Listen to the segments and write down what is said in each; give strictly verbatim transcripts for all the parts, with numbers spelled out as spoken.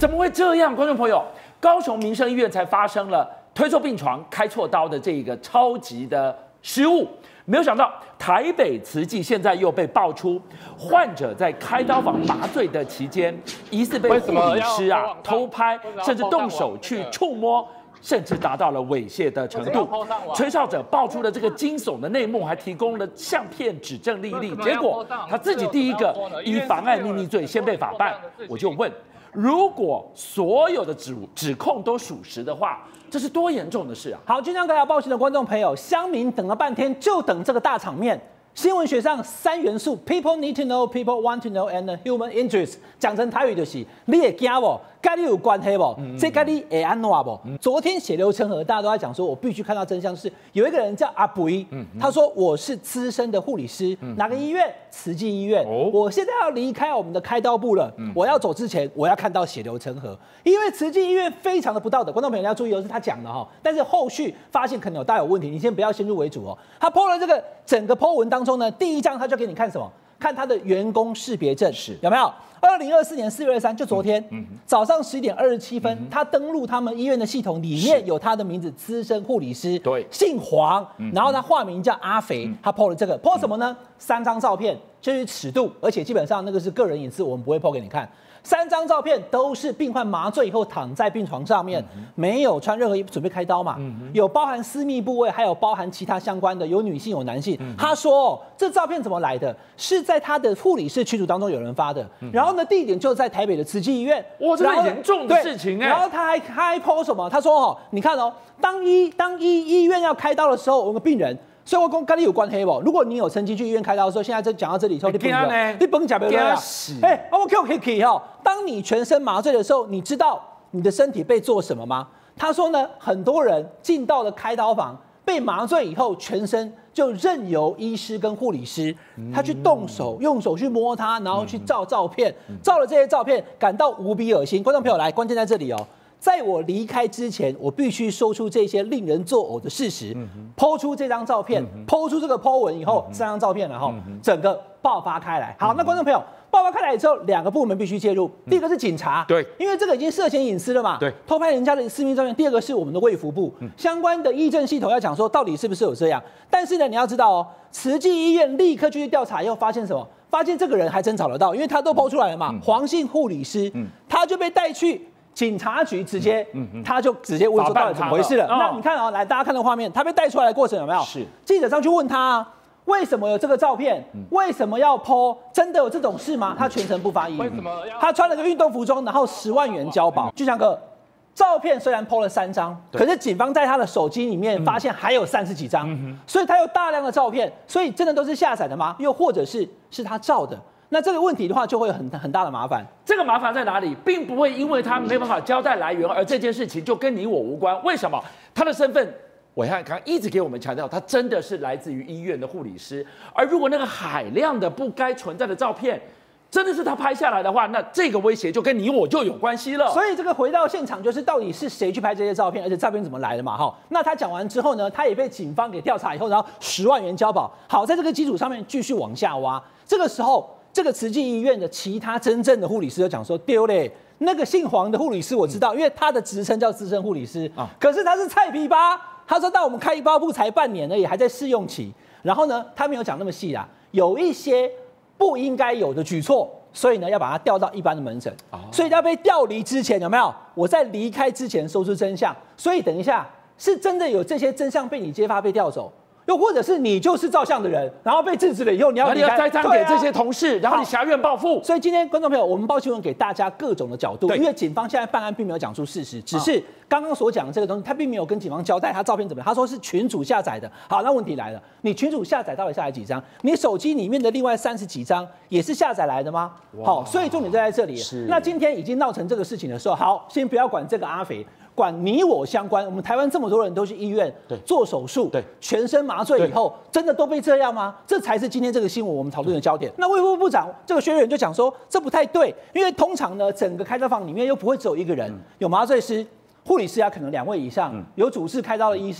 怎么会这样？观众朋友，高雄民生医院才发生了推错病床、开错刀的这个超级的失误。没有想到，台北慈济现在又被爆出，患者在开刀房麻醉的期间，疑似被护理师啊偷拍，甚至动手去触摸，甚至达到了猥亵的程度。吹哨者爆出了这个惊悚的内幕，还提供了相片指证历历。结果他自己第一个以妨碍秘密罪先被法办。我就问，如果所有的指指控都属实的话，这是多严重的事啊！ 好，金江各大报讯的观众朋友，乡民等了半天，就等这个大场面。新闻学上三元素 ，people need to know, people want to know, and human interest。讲成台语就是，你会惊不？跟你有关系不？嗯、这跟你会安怎不？嗯、昨天血流成河，大家都在讲说，我必须看到真相是，有一个人叫阿肥，嗯、他说我是资深的护理师，嗯、哪个医院？慈济医院。哦、我现在要离开我们的开刀部了，嗯、我要走之前，我要看到血流成河，因为慈济医院非常的不道德。观众朋友要注意哦，是他讲的哈，但是后续发现可能有大有问题，你先不要先入为主哦。他 po 了这个整个 po 文当中呢，第一章他就给你看什么？看他的员工识别证是有没有？二零二四年四月二十三，就昨天、嗯嗯、早上十一点二十七分，嗯、他登录他们医院的系统，里面有他的名字，资深护理师，对，姓黄，嗯、然后他化名叫阿肥，嗯、他 po 了这个 po 什么呢？三张照片，就是尺度，而且基本上那个是个人隐私，我们不会 po 给你看。三张照片都是病患麻醉以后躺在病床上面，嗯、没有穿任何衣服，准备开刀嘛，嗯、有包含私密部位，还有包含其他相关的，有女性有男性。嗯、他说、哦，这照片怎么来的？是在他的护理室群组当中有人发的，嗯、然后呢，地点就在台北的慈济医院。 哇，这很严重的事情哎。 然后他还他还 po 什么？他说哦，你看哦，当医当医医院要开刀的时候，我们病人。所以我跟跟你有关系不？如果你有曾经去医院开刀的时候，现在就讲到这里之后，你崩了，你崩假不了。哎，我 Q K K 哈，当你全身麻醉的时候，你知道你的身体被做什么吗？他说呢，很多人进到了开刀房，被麻醉以后，全身就任由医师跟护理师，他去动手，用手去摸他，然后去照照片，照了这些照片，感到无比恶心。观众朋友来，关键在这里哦。在我离开之前，我必须说出这些令人作呕的事实，抛、嗯、出这张照片，抛、嗯、出这个 po 文以后，嗯、三张照片，然后、嗯、整个爆发开来。好，那观众朋友，爆发开来之后，两个部门必须介入。第一个是警察，对，因为这个已经涉嫌隐私了嘛，对，偷拍人家的私密照片。第二个是我们的卫福部、嗯、相关的医政系统要讲说，到底是不是有这样？但是呢，你要知道哦，慈济医院立刻去调查以后，发现什么？发现这个人还真找得到，因为他都 po 出来了嘛，嗯、黄姓护理师，嗯、他就被带去。警察局直接，嗯嗯、他就直接问说到底怎么回事了？了那你看啊、哦，来大家看到画面，他被带出来的过程有没有？是记者上去问他、啊，为什么有这个照片？嗯、为什么要 po？ 真的有这种事吗？他全程不发一语。为什么？他穿了个运动服装，然后十万元交保。巨强哥，照片虽然 po 了三张，可是警方在他的手机里面发现还有三十几张，嗯、所以他有大量的照片，所以真的都是下载的吗？又或者是是他照的？那这个问题的话，就会有很很大的麻烦。 这个麻烦在哪里？并不会因为他没办法交代来源，而这件事情就跟你我无关。为什么？他的身份，暐瀚刚一直给我们强调，他真的是来自于医院的护理师。而如果那个海量的不该存在的照片，真的是他拍下来的话，那这个威胁就跟你我就有关系了。 所以这个回到现场，就是到底是谁去拍这些照片，而且照片怎么来的嘛？哈，那他讲完之后呢，他也被警方给调查以后，然后十万元交保。好，在这个基础上面继续往下挖。这个时候。这个慈济医院的其他真正的护理师就讲说丢嘞，那个姓黄的护理师我知道，因为他的职称叫资深护理师啊，可是他是菜皮吧？他说到我们开刀部才半年而已，还在试用期。然后呢，他没有讲那么细啦，有一些不应该有的举措，所以呢要把他调到一般的门诊。所以要被调离之前有没有？我在离开之前说出真相。所以等一下，是真的有这些真相被你揭发被调走？又或者是你就是照相的人，然后被制止了以后，你要你要栽赃给这些同事，啊、然后你挟怨报复。 所以今天观众朋友，我们报新闻给大家各种的角度，因为警方现在办案并没有讲出事实，只是刚刚所讲的这个东西，他并没有跟警方交代他照片怎么样，他说是群主下载的。好，那问题来了，你群主下载到底下载几张？你手机里面的另外三十几张也是下载来的吗？好，所以重点就在这里。那今天已经闹成这个事情的时候，好，先不要管这个阿肥。管你我相关，我们台湾这么多人都去医院做手术，对，全身麻醉以后，真的都被这样吗？这才是今天这个新闻我们讨论的焦点。那卫福部长这个薛瑞元就讲说，这不太对，因为通常呢，整个开刀房里面又不会只有一个人，有麻醉师、护理师啊，可能两位以上，有主治开刀的医师。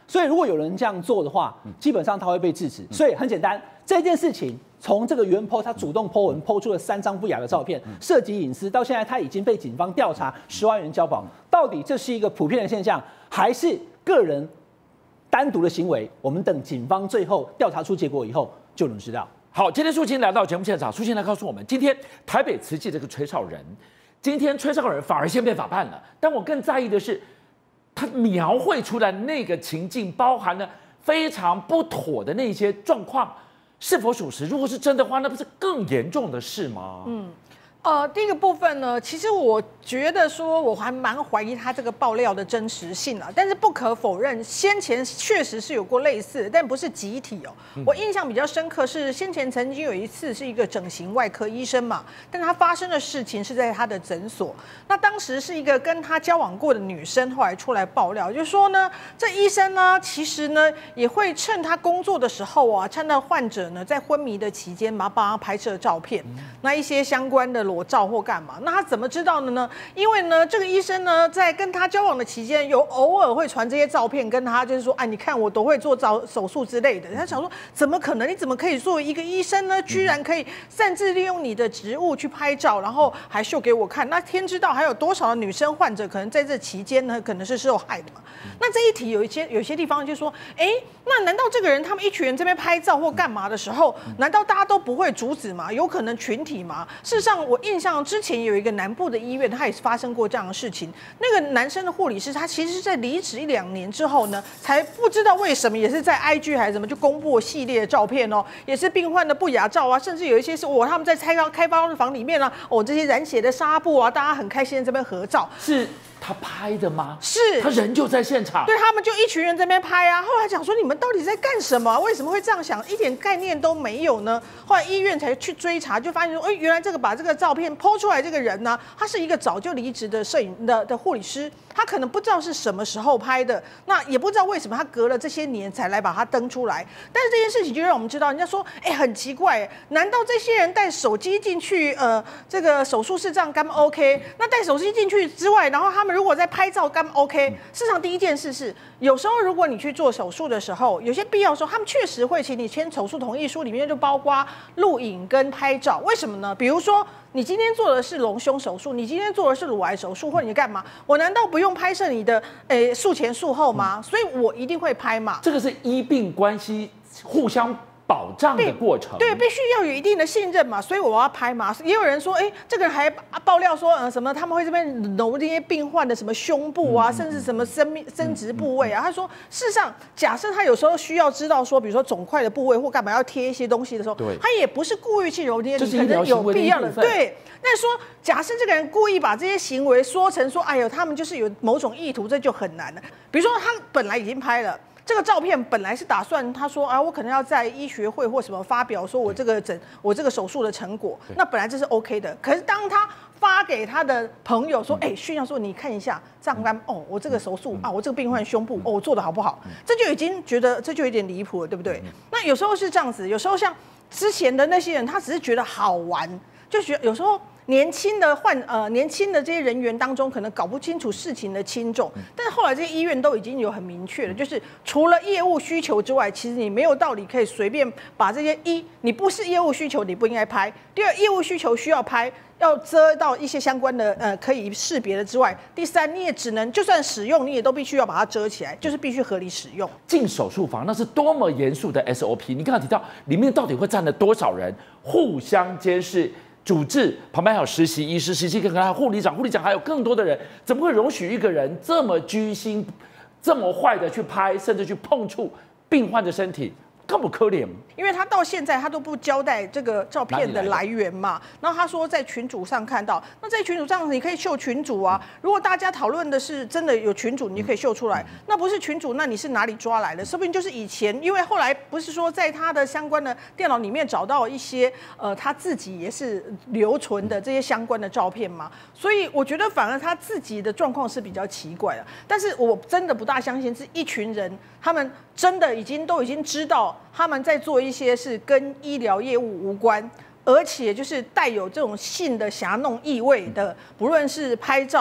所以如果有人这样做的话，基本上他会被制止。所以很简单，这件事情从这个原 po 他主动 po 文 po 出了三张不雅的照片，涉及隐私，到现在他已经被警方调查十万元交保。到底这是一个普遍的现象，还是个人单独的行为？我们等警方最后调查出结果以后就能知道。 好，今天素琴来到节目现场，素琴来告诉我们，今天台北慈济这个吹哨人，今天吹哨人反而先被法办了。但我更在意的是，他描绘出来那个情境，包含了非常不妥的那些状况，是否属实？如果是真的话，那不是更严重的事吗？嗯。 呃，第一个部分呢，其实我觉得说，我还蛮怀疑他这个爆料的真实性啊。但是不可否认，先前确实是有过类似，但不是集体哦。我印象比较深刻是，先前曾经有一次是一个整形外科医生嘛，但他发生的事情是在他的诊所。那当时是一个跟他交往过的女生，后来出来爆料，就说呢，这医生呢，其实呢也会趁他工作的时候啊，趁到患者呢在昏迷的期间嘛，帮他拍摄照片，那一些相关的裸照或干嘛？那他怎么知道的呢？因为呢，这个医生呢，在跟他交往的期间，有偶尔会传这些照片跟他，就是说，哎，你看我都会做照手术之类的。他想说，怎么可能？你怎么可以作为一个医生呢？居然可以擅自利用你的职务去拍照，然后还秀给我看？那天知道还有多少的女生患者可能在这期间呢，可能是受害的嘛？那这一题有一些有些地方就说，哎，那难道这个人他们一群人这边拍照或干嘛的时候，难道大家都不会阻止吗？有可能群体吗？事实上，我印象之前有一个南部的医院，它也是发生过这样的事情。那个男生的护理师，他其实是在离职一两年之后呢，才不知道为什么，也是在 I G 还是什么，就公布系列的照片哦，也是病患的不雅照啊，甚至有一些是我、哦、他们在开发开发房里面啊，哦这些染血的纱布啊，大家很开心在这边合照。 是他拍的吗？ 是， 他人就在现场。 对，他们就一群人在那边拍啊。后来讲说，你们到底在干什么？为什么会这样想？一点概念都没有呢？后来医院才去追查，就发现说，哎，原来这个把这个照片 po 出来这个人呢，他是一个早就离职的摄影的的护理师，他可能不知道是什么时候拍的，那也不知道为什么他隔了这些年才来把它登出来。但是这件事情就让我们知道，人家说，哎，很奇怪，难道这些人带手机进去，呃，这个手术室这样干 OK？ 那带手机进去之外，然后他们如果在拍照干 OK？ 事实上，第一件事是，有时候如果你去做手术的时候，有些必要的时候，他们确实会请你签手术同意书，里面就包括录影跟拍照。为什么呢？比如说，你今天做的是隆胸手术，你今天做的是乳癌手术，或者你干嘛？我难道不用拍摄你的诶术前术后吗？所以我一定会拍嘛。 这个是医病关系互相保障的过程， 对，必须要有一定的信任嘛，所以我要拍嘛。也有人说，哎，这个人还爆料说，呃，什么他们会这边揉这些病患的什么胸部啊，嗯、甚至什么生命生殖部位啊。嗯、他说，事实上，假设他有时候需要知道说，比如说肿块的部位或干嘛要贴一些东西的时候，他也不是故意去揉这些，可能有必要的。对，那说假设这个人故意把这些行为说成说，哎呦，他们就是有某种意图，这就很难了。比如说他本来已经拍了。这个照片本来是打算，他说啊，我可能要在医学会或什么发表，说我这个诊我这个手术的成果，那本来这是 OK 的。可是当他发给他的朋友说，哎、欸，炫耀说你看一下丈干哦，我这个手术啊，我这个病患胸部哦，我做的好不好？这就已经觉得这就有点离谱了，对不对？那有时候是这样子，有时候像之前的那些人，他只是觉得好玩，就觉得有时候。年轻的患呃年轻的这些人员当中，可能搞不清楚事情的轻重，但是后来这些医院都已经有很明确的，就是除了业务需求之外，其实你没有道理可以随便把这些一你不是业务需求，你不应该拍；第二，业务需求需要拍，要遮到一些相关的呃可以识别的之外；第三，你也只能就算使用，你也都必须要把它遮起来，就是必须合理使用。 进手术房那是多么严肃的 S O P！ 你刚才提到里面到底会站了多少人，互相监视。主治旁边还有实习医师，实习可能还有护理长，护理长还有更多的人，怎么会容许一个人这么居心、这么坏的去拍，甚至去碰触病患的身体？可不可怜？ 因为他到现在他都不交代这个照片的来源嘛，然后他说在群组上看到，那在群组上你可以秀群组啊。如果大家讨论的是真的有群组，你可以秀出来。那不是群组，那你是哪里抓来的？说不定就是以前，因为后来不是说在他的相关的电脑里面找到一些呃他自己也是留存的这些相关的照片嘛。所以我觉得反而他自己的状况是比较奇怪的。但是我真的不大相信是一群人，他们真的已经都已经知道。他们在做一些是跟医疗业务无关，而且就是带有这种性的侠弄意味的，不论是拍照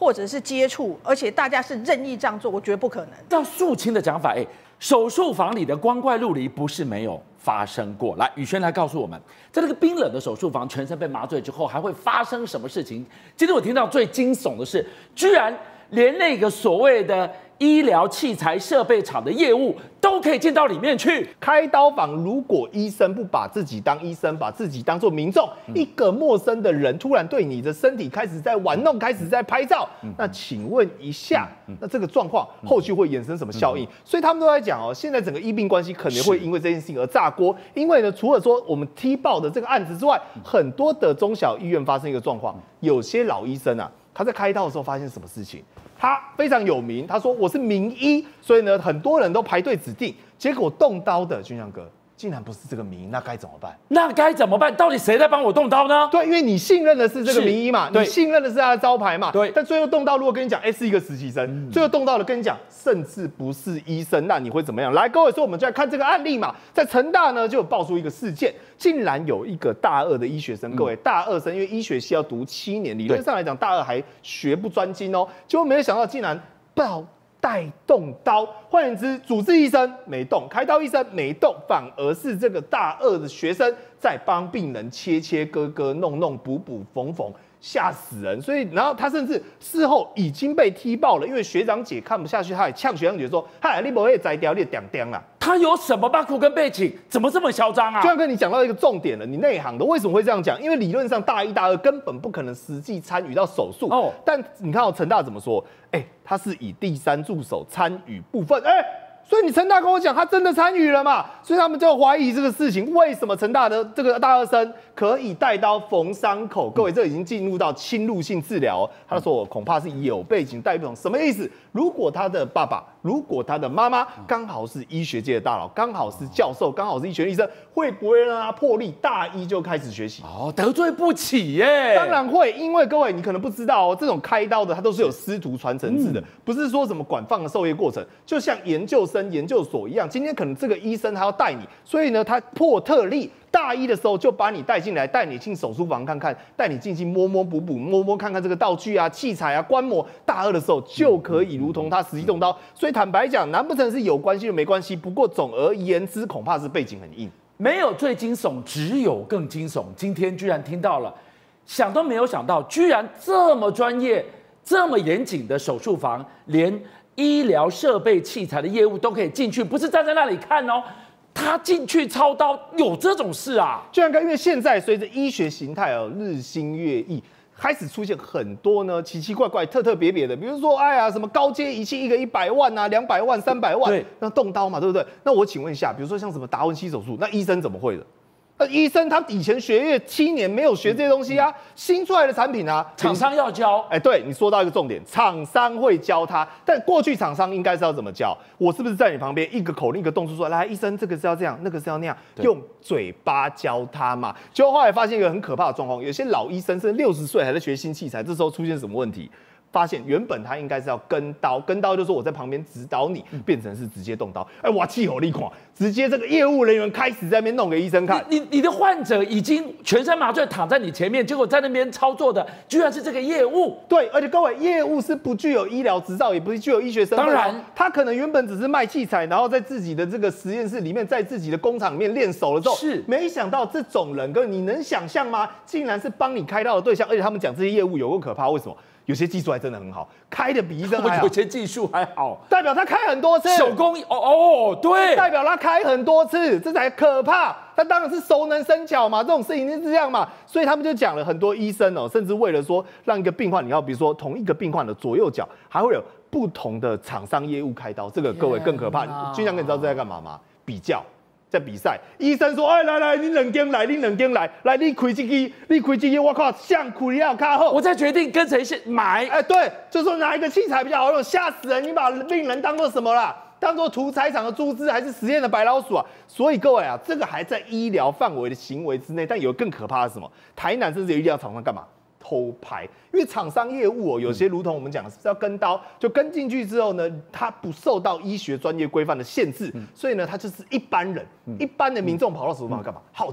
或者是接触，而且大家是任意这样做，我觉得不可能。 照肃清的讲法，哎，手术房里的光怪陆离不是没有发生过。来，宇轩来告诉我们，在这个冰冷的手术房，全身被麻醉之后，还会发生什么事情？今天我听到最惊悚的是，居然连那个所谓的医疗器材设备厂的业务都可以进到里面去。 开刀房如果医生不把自己当医生，把自己当作民众，嗯、一个陌生的人突然对你的身体开始在玩弄，开始在拍照，嗯、那请问一下，嗯、那这个状况后续会衍生什么效应？嗯、所以他们都在讲哦，现在整个医病关系可能会因为这件事情而炸锅。因为呢，除了说我们踢爆的这个案子之外，很多的中小医院发生一个状况，有些老医生啊，他在开刀的时候发现什么事情？他非常有名，他说我是名医，所以呢，很多人都排队指定。结果动刀的军翔哥竟然不是这个名医，那该怎么办？ 那该怎么办？到底谁在帮我动刀呢？ 对，因为你信任的是这个名医嘛，你信任的是他的招牌嘛。 对。 但最后动刀，如果跟你讲，哎、欸，是一个实习生，嗯、最后动刀的跟你讲，甚至不是医生，那你会怎么样？来，各位说，我们就来看这个案例嘛。在成大呢，就有爆出一个事件，竟然有一个大二的医学生，嗯、各位大二生，因为医学系要读七年，理论上来讲，大二还学不专精哦，结果没有想到，竟然爆。带动刀，换言之，主治医生没动，开刀医生没动，反而是这个大二的学生在帮病人切切割割、弄弄补补缝缝，吓死人。所以，然后他甚至事后已经被踢爆了，因为学长姐看不下去，他也呛学长姐说：“嗨，你不会摘掉，你点点啦。” 他有什么background跟背景？怎么这么嚣张啊？ 就像跟你讲到一个重点了，你内行的为什么会这样讲？因为理论上大一、大二根本不可能实际参与到手术哦。但你看哦，成大怎么说？哎、欸，他是以第三助手参与部分，哎、欸。所以你成大跟我讲，他真的参与了嘛？所以他们就怀疑这个事情，为什么成大的这个大二生可以带刀缝伤口？各位，这已经进入到侵入性治疗。他说我恐怕是有背景带不懂，什么意思？如果他的爸爸，如果他的妈妈刚好是医学界的大佬，刚好是教授，刚好是医学医生，会不会让他破例大一就开始学习？ 哦，得罪不起耶！ 当然会，因为各位你可能不知道哦，这种开刀的他都是有师徒传承制的，嗯、不是说什么管放的授业过程，就像研究生。研究所一样，今天可能这个医生他要带你，所以呢，他破特例，大一的时候就把你带进来，带你进手术房看看，带你进去摸摸补补，摸摸看看这个道具啊、器材啊、观摩。大二的时候就可以如同他实际动刀，所以坦白讲，难不成是有关系就没关系？不过总而言之，恐怕是背景很硬。 没有最惊悚，只有更惊悚。今天居然听到了，想都没有想到，居然这么专业、这么严谨的手术房，连医疗设备器材的业务都可以进去，不是站在那里看哦，他进去操刀，有这种事啊？ 就像因为现在随着医学形态哦日新月异，开始出现很多呢奇奇怪怪、特特别别的，比如说哎呀什么高阶仪器一个一百万啊、两百万、三百万，对，那动刀嘛，对不对？那我请问一下，比如说像什么达文西手术，那医生怎么会的？那医生他以前学业七年没有学这些东西啊，新出来的产品啊， 厂商要教。 哎，对你说到一个重点，厂商会教他，但过去厂商应该是要怎么教？我是不是在你旁边一个口令一个动作说，来，医生这个是要这样，那个是要那样，用嘴巴教他嘛？结果后来发现一个很可怕的状况，有些老医生甚至六十岁还在学新器材，这时候出现什么问题？发现原本他应该是要跟刀，跟刀就是我在旁边指导你，变成是直接动刀。哎，哇，气候力狂，直接这个业务人员开始在那边弄给医生看。 你你你的患者已经全身麻醉躺在你前面，结果在那边操作的居然是这个业务。 对，而且各位，业务是不具有医疗执照，也不是具有医学身份。 当然， 他可能原本只是卖器材，然后在自己的这个实验室里面，在自己的工厂里面练熟了之后， 是没想到这种人，哥，你能想象吗？竟然是帮你开刀的对象，而且他们讲这些业务有够可怕，为什么？有些技术还真的很好，开的比医生还好。 有些技术还好， 代表他开很多次。 手工哦哦，对， 代表他开很多次，这才可怕。他当然是熟能生巧嘛，这种事情是这样嘛。所以他们就讲了很多医生哦，甚至为了说让一个病患，你要比如说同一个病患的左右脚还会有不同的厂商业务开刀，这个各位更可怕。军长，你知道这在干嘛吗？比较。在比赛，医生说：“哎，来来，你冷间来，你冷间来，来你开这个，你开这个，我靠，像开要卡好， 我再决定跟谁先买。” 哎，对，就说哪一个器材比较好用，吓死人！你把病人当做什么啦？当做屠宰场的猪只，还是实验的白老鼠啊？所以各位啊，这个还在医疗范围的行为之内，但有更可怕的是什么？台南甚至有医疗厂商干嘛？偷拍，因为厂商业务哦，有些如同我们讲的是要跟刀，就跟进去之后呢，它不受到医学专业规范的限制，所以呢，它就是一般人、一般的民众跑到手术房干嘛？好奇。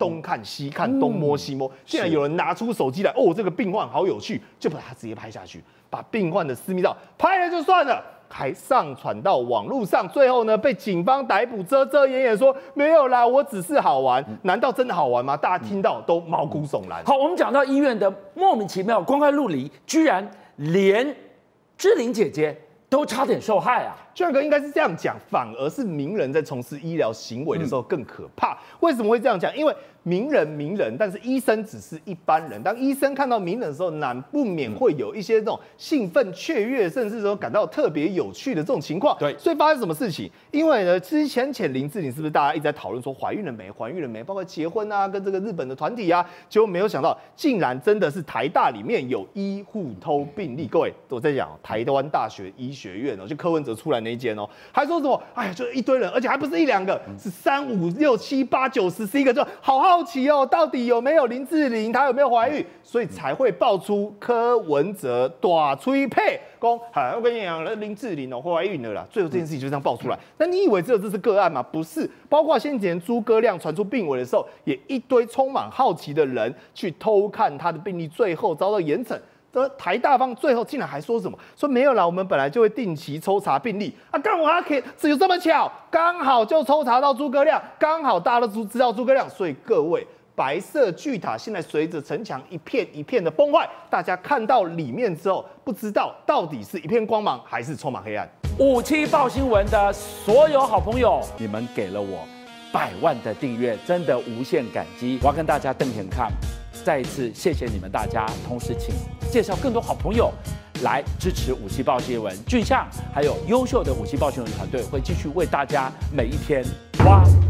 东看西看，东摸西摸，竟然有人拿出手机来，哦，这个病患好有趣，就把它直接拍下去，把病患的私密照拍了就算了。还上传到网络上，最后呢被警方逮捕，遮遮掩掩说没有啦，我只是好玩。难道真的好玩吗？大家听到都毛骨悚然。 好，我们讲到医院的莫名其妙光怪陆离，居然连志玲姐姐都差点受害啊！ 俊哥应该是这样讲，反而是名人在从事医疗行为的时候更可怕。为什么会这样讲？因为名人名人，但是医生只是一般人。当医生看到名人的时候，难不免会有一些这种兴奋、雀跃，甚至说感到特别有趣的这种情况。 对， 所以发生什么事情？因为呢，之前前林志玲是不是大家一直在讨论说怀孕了没？怀孕了没？包括结婚啊，跟这个日本的团体啊，结果没有想到，竟然真的是台大里面有医护偷病例。各位，我在讲台湾大学医学院哦，就柯文哲出来那一间哦，还说什么？哎呀，就一堆人，而且还不是一两个，是三五六七八九十十一个，就好好奇哦，到底有没有林志玲，她有没有怀孕，所以才会爆出柯文哲大吹配讲，哎，我跟你讲，林志玲哦怀孕了啦。最后这件事情就这样爆出来。那你以为只有这是个案吗？不是，包括先前诸葛亮传出病危的时候，也一堆充满好奇的人去偷看他的病例，最后遭到严惩。而台大方最后竟然还说什么？说没有啦，我们本来就会定期抽查病例啊，刚好还可以，只有这么巧，刚好就抽查到诸葛亮，刚好大家都知道诸葛亮，所以各位，白色巨塔现在随着城墙一片一片的崩坏，大家看到里面之后，不知道到底是一片光芒还是充满黑暗。 五七报新闻的所有好朋友，你们给了我百万的订阅，真的无限感激。我要跟大家瞪眼看。再一次谢谢你们大家，同时请介绍更多好朋友来支持五七报新闻。俊相还有优秀的五七报新闻团队会继续为大家每一天挖